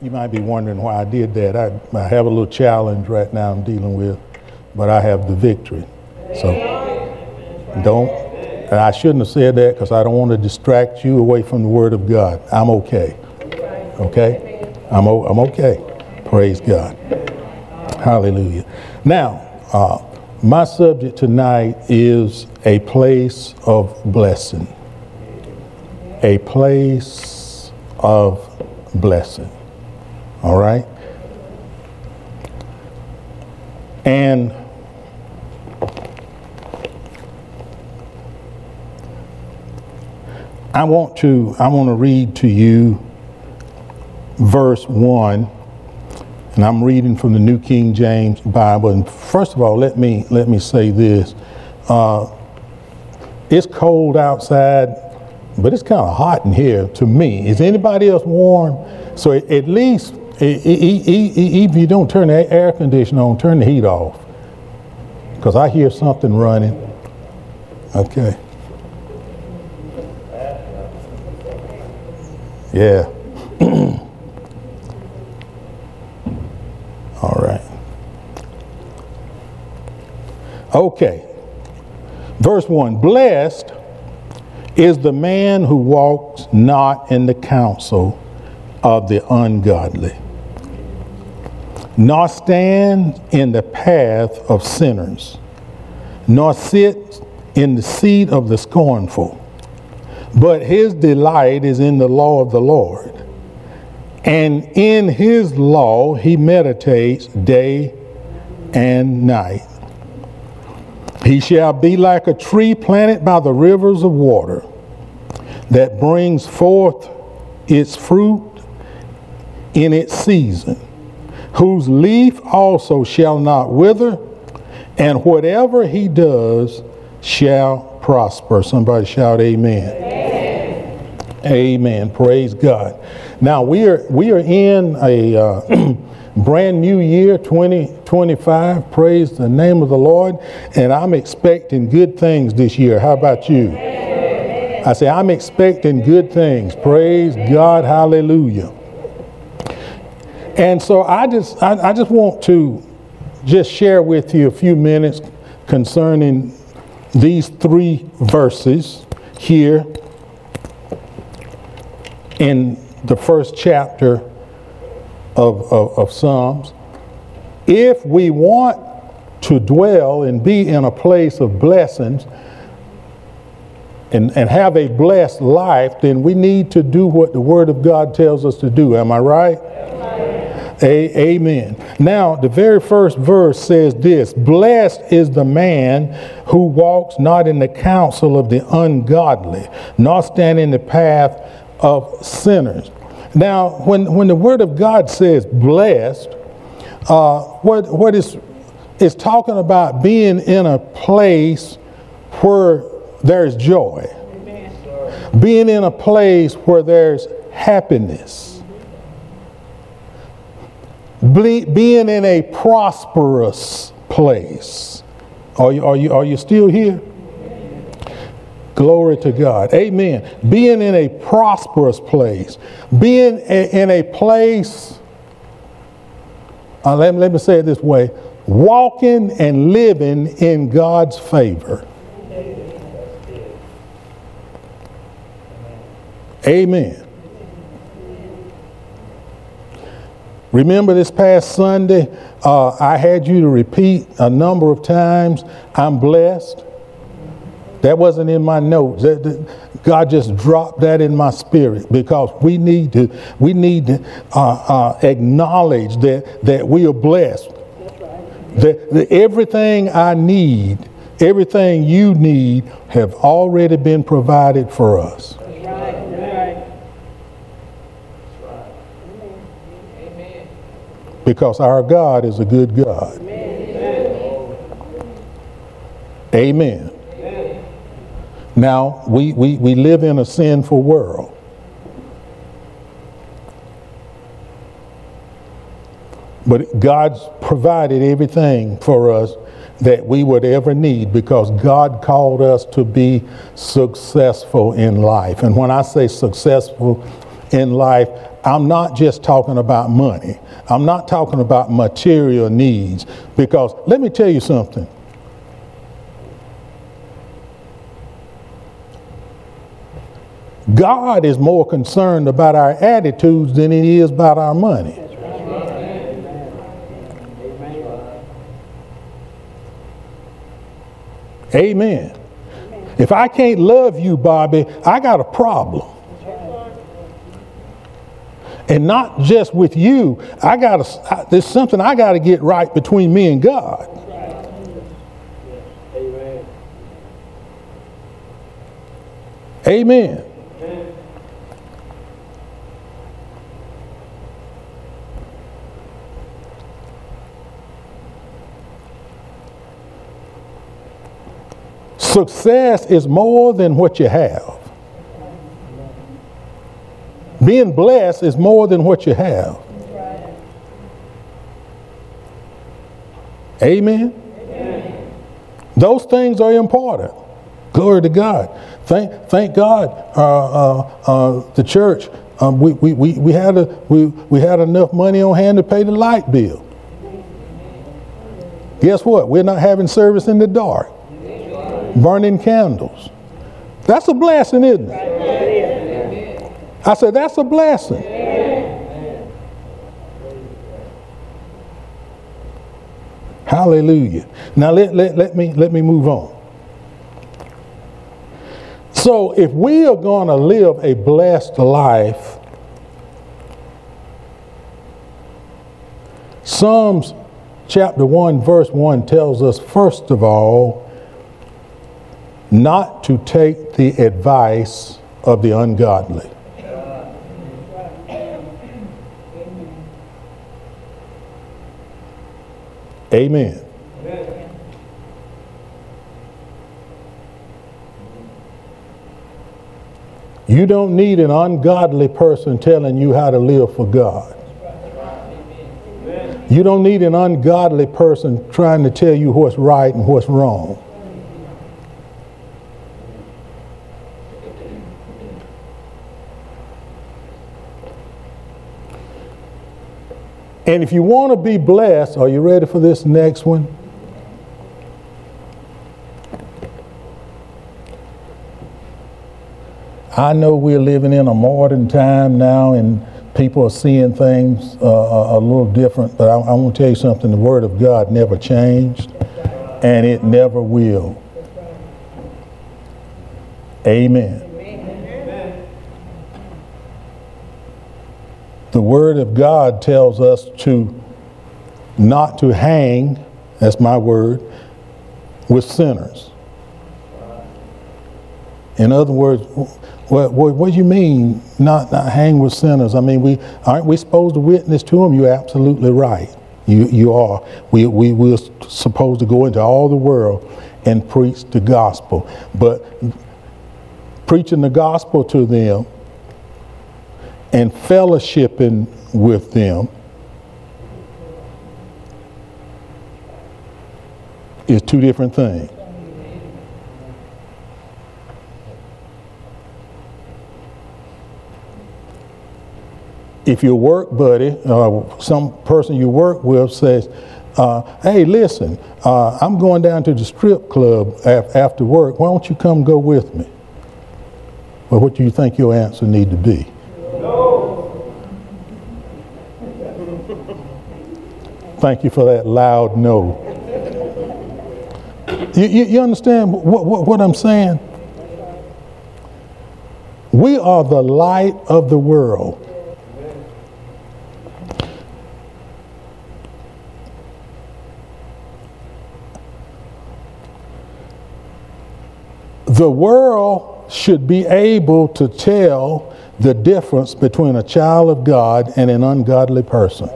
You might be wondering why I did that. I have a little challenge right now I'm dealing with, but I have the victory. So and I shouldn't have said that because I don't want to distract you away from the Word of God. I'm okay. Okay? I'm okay. Praise God. Hallelujah. Now, my subject tonight is a place of blessing. A place of blessing. All right? And I want to read to you verse 1, and I'm reading from the New King James Bible. And first of all, let me say this: it's cold outside, but it's kind of hot in here to me. Is anybody else warm? So at least, if you don't turn the air conditioner on, turn the heat off, because I hear something running. Okay. Yeah. All right. Okay. Verse 1. Blessed is the man who walks not in the counsel of the ungodly, nor stands in the path of sinners, nor sits in the seat of the scornful. But his delight is in the law of the Lord, and in his law he meditates day and night. He shall be like a tree planted by the rivers of water, that brings forth its fruit in its season, whose leaf also shall not wither, and whatever he does shall prosper. Somebody shout amen. Amen. Praise God. Now we are in a brand new year, 2025. Praise the name of the Lord. And I'm expecting good things this year. How about you? I say I'm expecting good things. Praise God. Hallelujah. And so I just want to just share with you a few minutes concerning these 3 verses here in the first chapter of Psalms. If we want to dwell and be in a place of blessings and have a blessed life, then we need to do what the Word of God tells us to do. Am I right? Amen. Now, the very first verse says this: blessed is the man who walks not in the counsel of the ungodly, nor stand in the path of sinners. Now, when the Word of God says blessed, what is talking about being in a place where there's joy, being in a place where there's happiness, being in a prosperous place. Are you still here? Glory to God. Amen. Being in a prosperous place. Being in a place, let me say it this way, walking and living in God's favor. Amen. Remember this past Sunday, I had you to repeat a number of times, I'm blessed. That wasn't in my notes. God just dropped that in my spirit, because we need to acknowledge that we are blessed. That's right. That everything I need, everything you need, have already been provided for us. That's right. That's right. Amen. Because our God is a good God. Amen. Now, we live in a sinful world. But God's provided everything for us that we would ever need, because God called us to be successful in life. And when I say successful, in life, I'm not just talking about money. I'm not talking about material needs. Because let me tell you something. God is more concerned about our attitudes than he is about our money. Amen. If I can't love you, Bobby, I got a problem. And not just with you. There's something I got to get right between me and God. Amen. Success is more than what you have. Being blessed is more than what you have. Amen? Amen. Those things are important. Glory to God. Thank God. The church. We had enough money on hand to pay the light bill. Guess what? We're not having service in the dark. Burning candles. That's a blessing, isn't it? I said, that's a blessing. Hallelujah. Now let me move on. So if we are going to live a blessed life, Psalms chapter 1 verse 1 tells us, first of all, not to take the advice of the ungodly. Amen. You don't need an ungodly person telling you how to live for God. You don't need an ungodly person trying to tell you what's right and what's wrong. And if you want to be blessed, are you ready for this next one? I know we're living in a modern time now and people are seeing things a little different, but I want to tell you something. The Word of God never changed and it never will. Amen. The Word of God tells us not to hang, that's my word, with sinners. In other words, what do you mean not hang with sinners? I mean, aren't we supposed to witness to them? You're absolutely right. You are. We're supposed to go into all the world and preach the gospel. But preaching the gospel to them and fellowshipping with them is two different things. If your work buddy, some person you work with says, hey, listen, I'm going down to the strip club after work. Why don't you come go with me? Well, what do you think your answer need to be? Thank you for that loud no. You understand what I'm saying? We are the light of the world. The world should be able to tell the difference between a child of God and an ungodly person.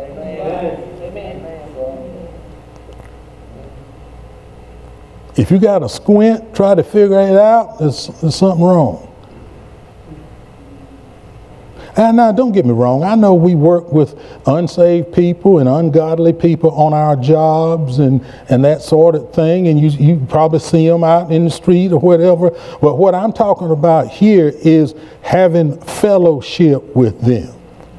If you got a squint, try to figure it out, there's something wrong. And now, don't get me wrong. I know we work with unsaved people and ungodly people on our jobs and that sort of thing. And you probably see them out in the street or whatever. But what I'm talking about here is having fellowship with them.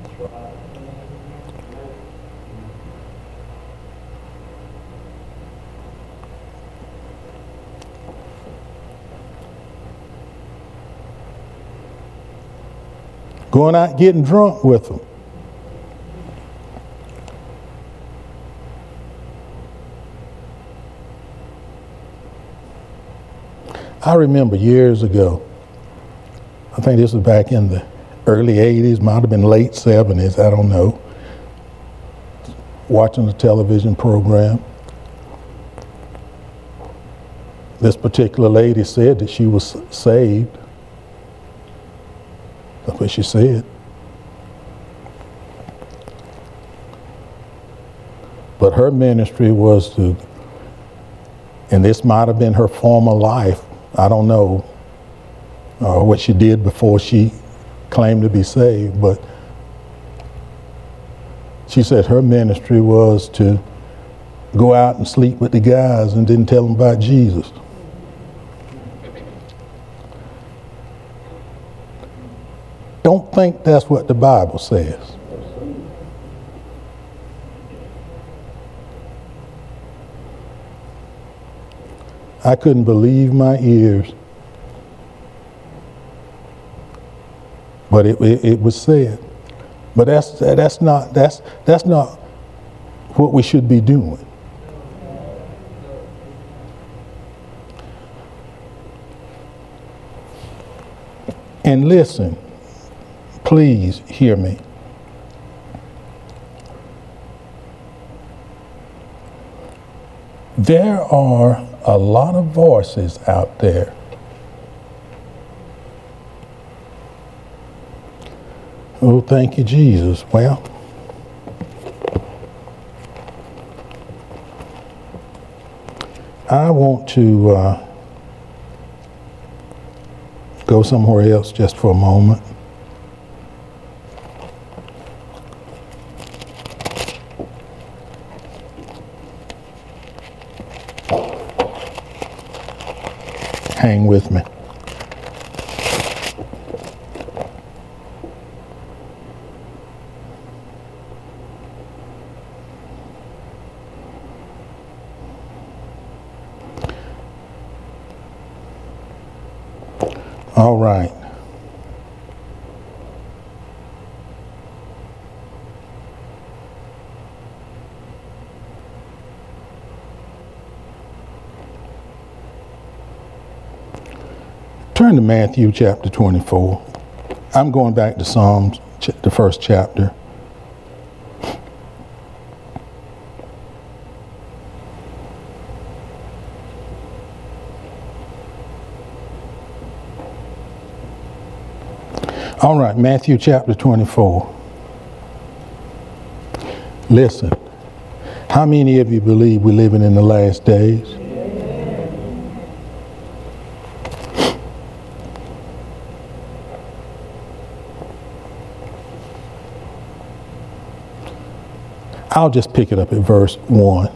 Going out getting drunk with them. I remember years ago, I think this was back in the early 80s, might have been late 70s, I don't know, watching a television program. This particular lady said that she was saved. That's what she said. But her ministry was to, and this might have been her former life, I don't know what she did before she claimed to be saved, but she said her ministry was to go out and sleep with the guys and didn't tell them about Jesus. Don't think that's what the Bible says. I couldn't believe my ears. But it was said. But that's not what we should be doing. And listen, please hear me. There are a lot of voices out there oh, thank you, Jesus. Well, I want to go somewhere else just for a moment. Hang with me. All right. Turn to Matthew chapter 24. I'm going back to Psalms, the first chapter. All right, Matthew chapter 24. Listen, how many of you believe we're living in the last days? I'll just pick it up at verse 1.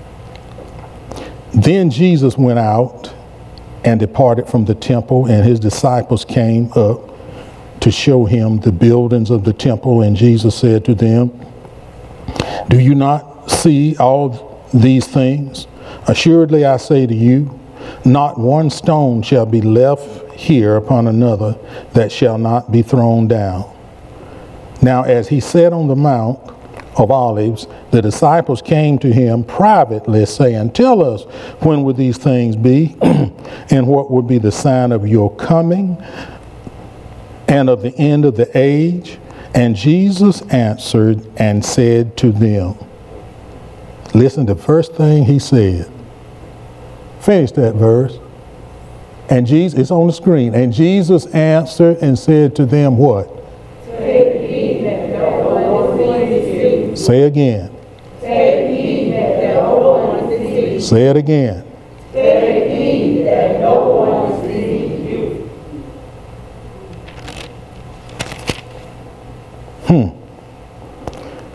Then Jesus went out and departed from the temple, and his disciples came up to show him the buildings of the temple. And Jesus said to them, do you not see all these things? Assuredly I say to you, not one stone shall be left here upon another that shall not be thrown down. Now as he sat on the Mount of Olives, the disciples came to him privately, saying, tell us, when will these things be, and what will be the sign of your coming and of the end of the age? And Jesus answered and said to them, listen to the first thing he said. Finish that verse. And Jesus, it's on the screen. And Jesus answered and said to them what? Say again. Say it again. That no one sees you.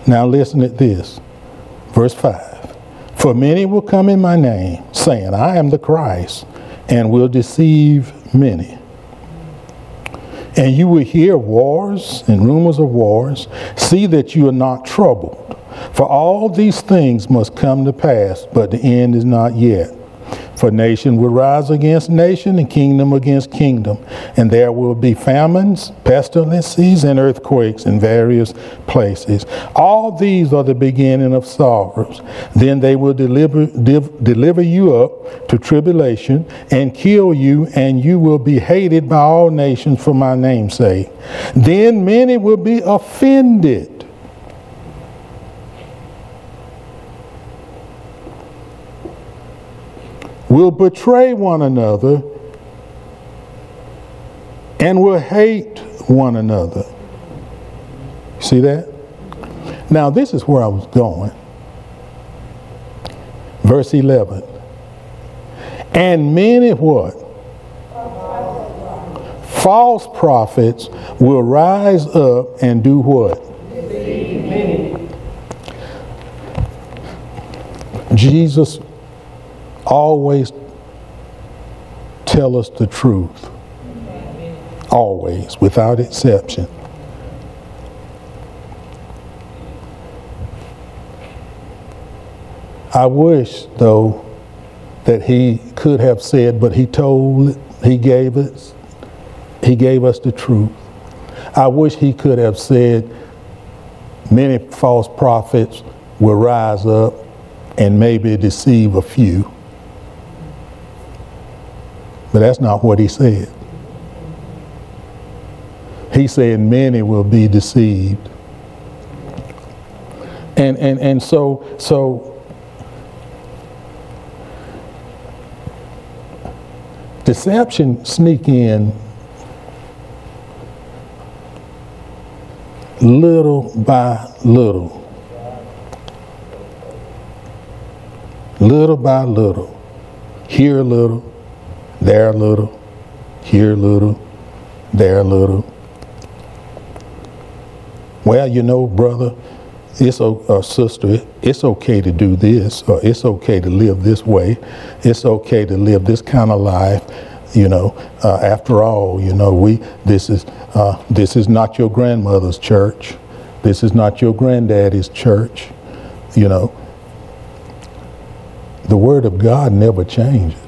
Now listen at this. Verse 5. For many will come in my name, saying, I am the Christ, and will deceive many. And you will hear wars and rumors of wars. See that you are not troubled. For all these things must come to pass, but the end is not yet. For nation will rise against nation, and kingdom against kingdom. And there will be famines, pestilences, and earthquakes in various places. All these are the beginning of sorrows. Then they will deliver you up to tribulation and kill you, and you will be hated by all nations for my name's sake. Then many will be offended. Will betray one another and will hate one another. See that? Now this is where I was going. Verse 11. And many what? False prophets will rise up and do what? Jesus always tell us the truth. Always, without exception. I wish, though, that he could have said, but he gave us the truth. I wish he could have said, many false prophets will rise up and maybe deceive a few. But that's not what he said. He said many will be deceived. And so deception sneak in little by little. Little by little. Here a little, there a little, here a little, there a little. Well, you know, brother, sister, it's okay to do this, or it's okay to live this way. It's okay to live this kind of life. You know, after all, you know, this is not your grandmother's church. This is not your granddaddy's church. You know, the Word of God never changes.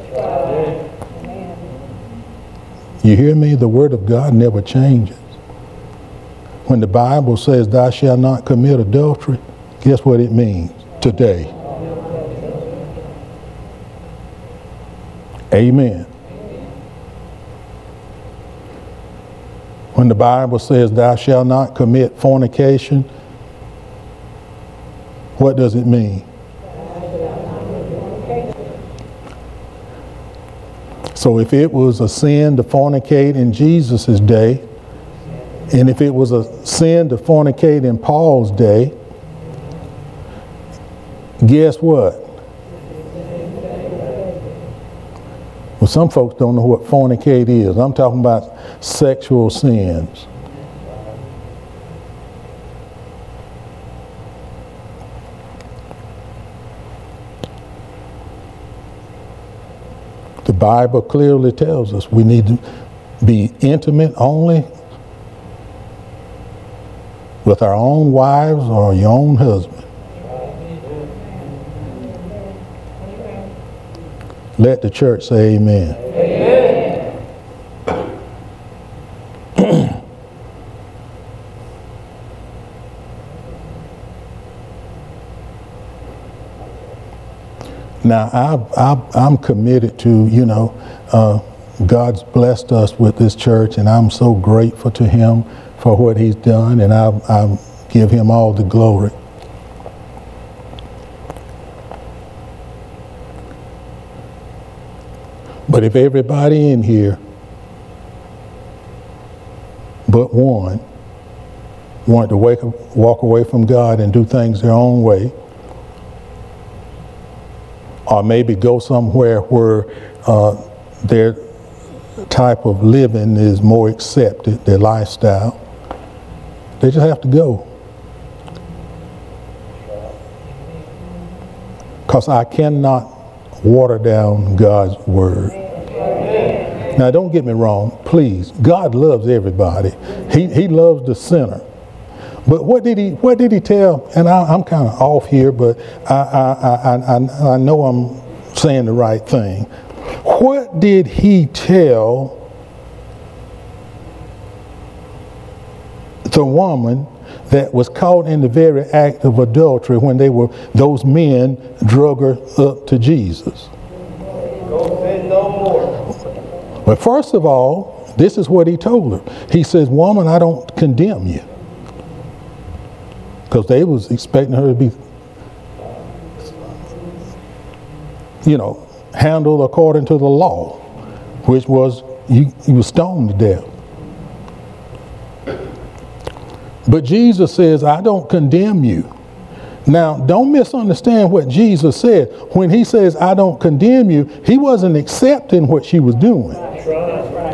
You hear me? The Word of God never changes. When the Bible says, thou shalt not commit adultery, guess what it means today? Amen. When the Bible says, thou shalt not commit fornication, what does it mean? So if it was a sin to fornicate in Jesus' day, and if it was a sin to fornicate in Paul's day, guess what? Well, some folks don't know what fornicate is. I'm talking about sexual sins. The Bible clearly tells us we need to be intimate only with our own wives or your own husband. Let the church say amen. Amen. Now, I'm committed to, you know, God's blessed us with this church, and I'm so grateful to him for what he's done, and I give him all the glory. But if everybody in here but one wanted to walk away from God and do things their own way, or maybe go somewhere where their type of living is more accepted, their lifestyle, they just have to go. because I cannot water down God's word. Now, don't get me wrong, please. God loves everybody. He loves the sinner. But what did he tell? And I'm kind of off here, but I know I'm saying the right thing. What did he tell the woman that was caught in the very act of adultery when those men drug her up to Jesus? Don't sin no more. But first of all, this is what he told her. He says, woman, I don't condemn you. Because they was expecting her to be, handled according to the law, which was you were stoned to death. But Jesus says, I don't condemn you. Now, don't misunderstand what Jesus said. When he says, I don't condemn you, he wasn't accepting what she was doing. That's right.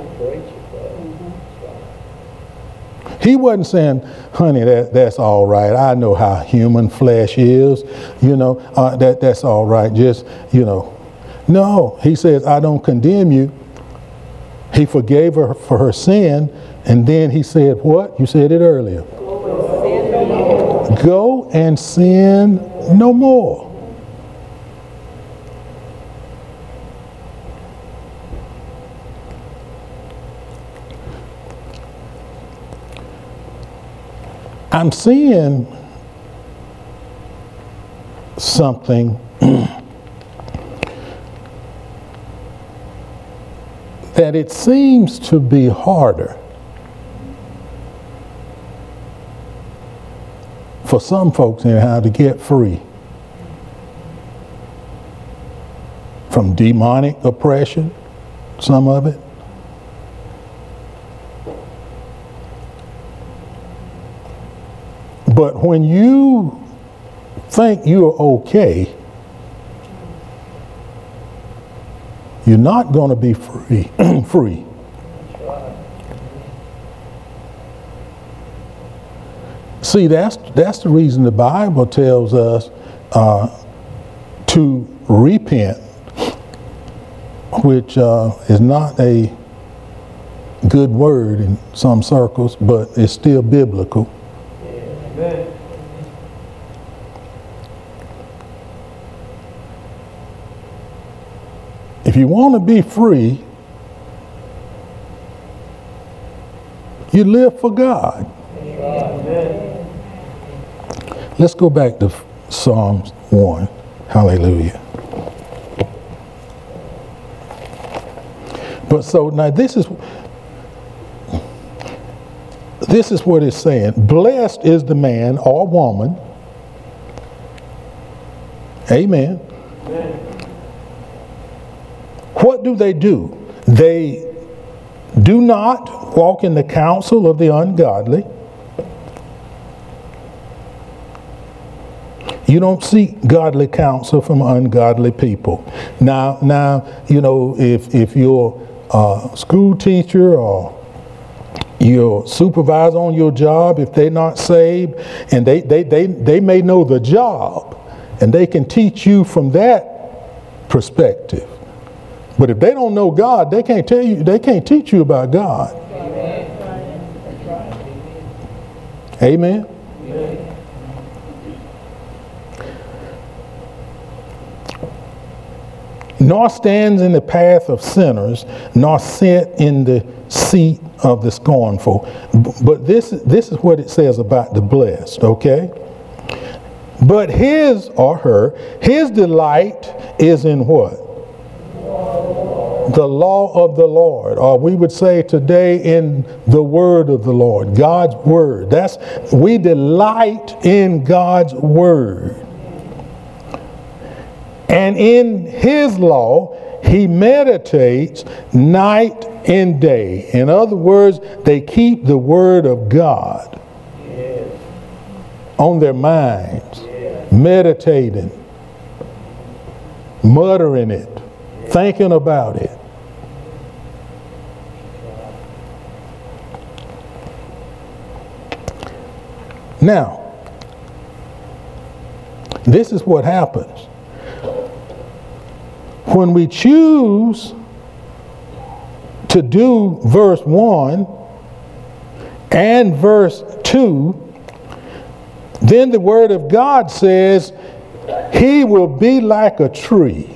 He wasn't saying, honey, that's all right. I know how human flesh is. That's all right. Just, No, he says, I don't condemn you. He forgave her for her sin. And then he said what? You said it earlier. Go and sin no more. I'm seeing something that it seems to be harder for some folks anyhow to get free from demonic oppression, some of it. But when you think you're okay, you're not going to be free. See, that's the reason the Bible tells us to repent, which is not a good word in some circles, but it's still biblical. Amen. If you want to be free, you live for God. Amen. Let's go back to Psalms 1. Hallelujah. But so now this is what it's saying. Blessed is the man or woman. Amen. Amen. What do? They do not walk in the counsel of the ungodly. You don't seek godly counsel from ungodly people. Now, if you're a school teacher or your supervisor on your job, if they're not saved, and they may know the job, and they can teach you from that perspective. But if they don't know God, they can't teach you about God. Amen. Nor stands in the path of sinners, nor sit in the seat of the scornful. But this is what it says about the blessed, okay? But his or her, his delight is in what? The law of the Lord, or we would say today in the word of the Lord, God's word. We delight in God's word. And in his law, he meditates night and day. In other words, they keep the word of God on their minds, meditating, muttering it, thinking about it. Now, this is what happens. when we choose to do verse 1 and verse 2, then the Word of God says, he will be like a tree.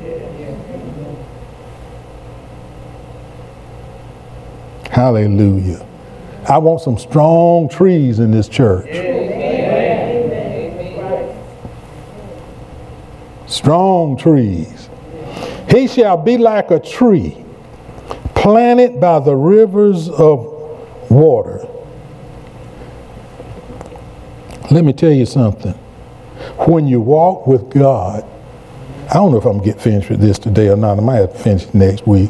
Hallelujah. I want some strong trees in this church. Strong trees. He shall be like a tree planted by the rivers of water. Let me tell you something. When you walk with God, I don't know if I'm going to get finished with this today or not. I might have to finish it next week.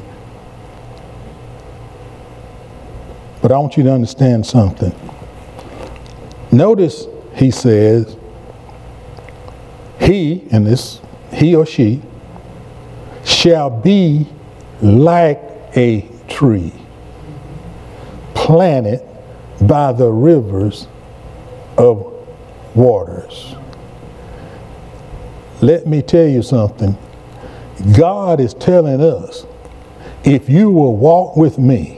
But I want you to understand something. Notice he says, he, and this, he or she, shall be like a tree planted by the rivers of waters. Let me tell you something. God is telling us, if you will walk with me,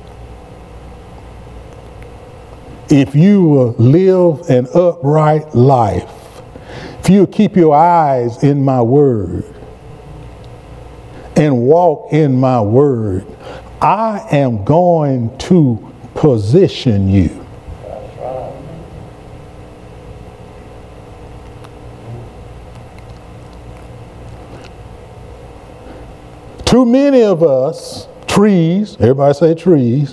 if you will live an upright life, if you will keep your eyes in my word and walk in my word, I am going to position you. Too many of us, trees, everybody say trees.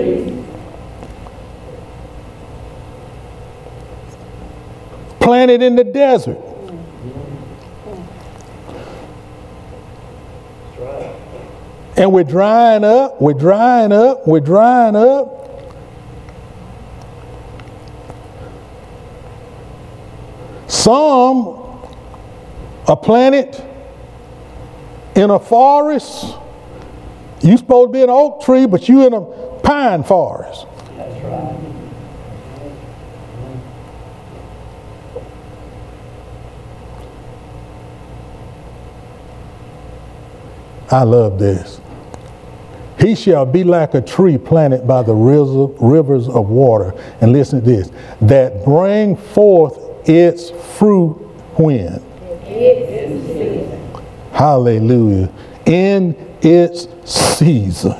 Planted in the desert. And we're drying up, we're drying up, we're drying up. Some are planted in a forest. You're supposed to be an oak tree, but you're in a pine forest. That's right. I love this. He shall be like a tree planted by the rivers of water. And listen to this. That bring forth its fruit when? Hallelujah. In its season.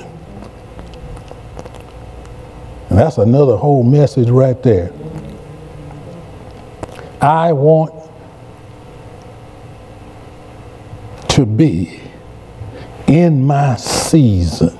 And that's another whole message right there. I want to be in my season.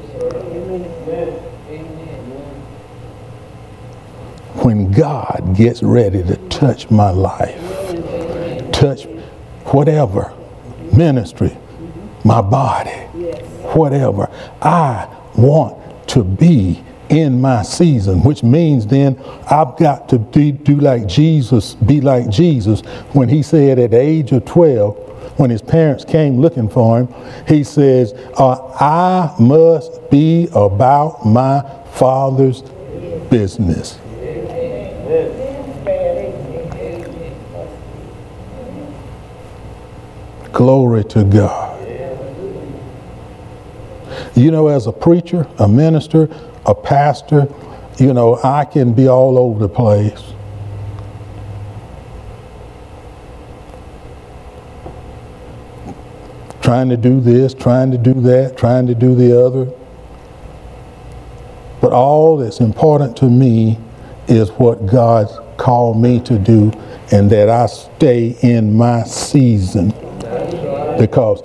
When God gets ready to touch my life, touch whatever, ministry, my body, whatever, I want to be in my season, which means then I've got to do like Jesus, be like Jesus when he said at the age of 12, when his parents came looking for him, he says, I must be about my Father's business. Glory to God. You know, as a preacher, a minister, a pastor, you know, I can be all over the place. Trying to do this, trying to do that, trying to do the other. But all that's important to me is what God's called me to do, and that I stay in my season. Because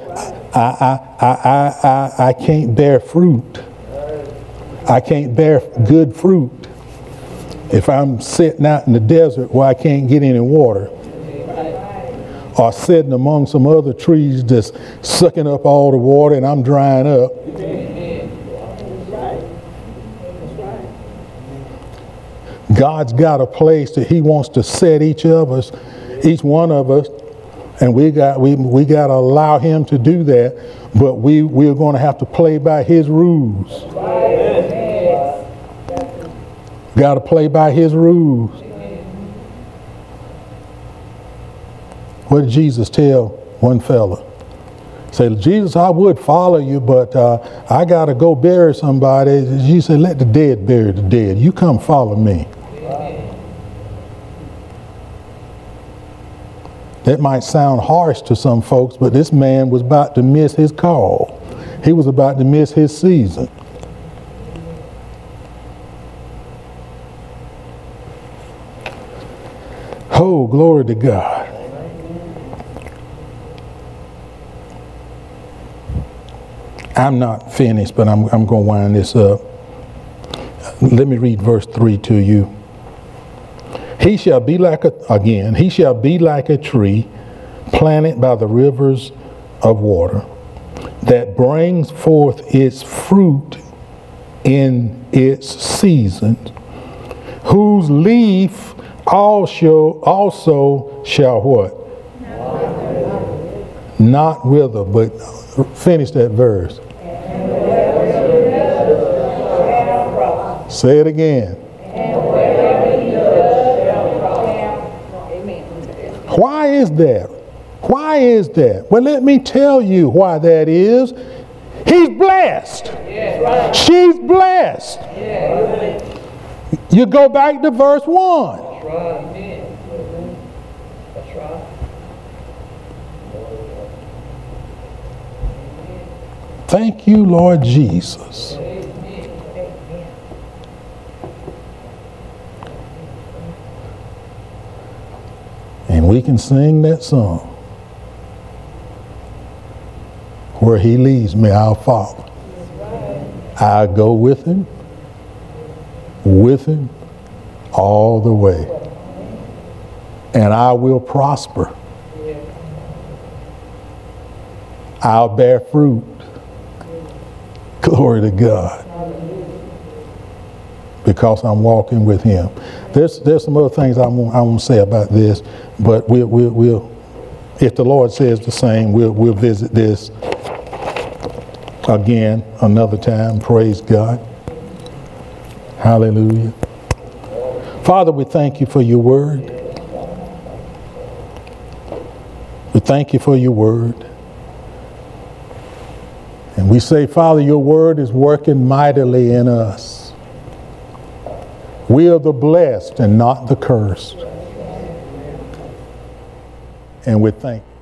I can't bear fruit. I can't bear good fruit if I'm sitting out in the desert where I can't get any water, or sitting among some other trees just sucking up all the water and I'm drying up. God's got a place that he wants to set each one of us, and we got to allow him to do that, but we're going to have to play by his rules. Got to play by his rules. What did Jesus tell one fella? He Say, Jesus, I would follow you, but I got to go bury somebody. Jesus said, let the dead bury the dead. You come follow me. That might sound harsh to some folks, but this man was about to miss his call. He was about to miss his season. Oh, glory to God. I'm not finished, but I'm going to wind this up. Let me read verse 3 to you. He shall be like he shall be like a tree planted by the rivers of water, that brings forth its fruit in its season, whose leaf also shall what? Not wither. But finish that verse. Say it again. Why is that? Why is that? Well, let me tell you why that is. He's blessed. She's blessed. You go back to verse 1. That's right. That's right. Thank you, Lord Jesus. And we can sing that song. Where he leads me, I'll follow. I'll go with him all the way. And I will prosper. I'll bear fruit. Glory to God. Because I'm walking with him. There's some other things I want to say about this, but we'll if the Lord says the same, we'll visit this again another time. Praise God. Hallelujah. Father, we thank you for your word. We thank you for your word. And we say, Father, your word is working mightily in us. We are the blessed and not the cursed. And we thank you.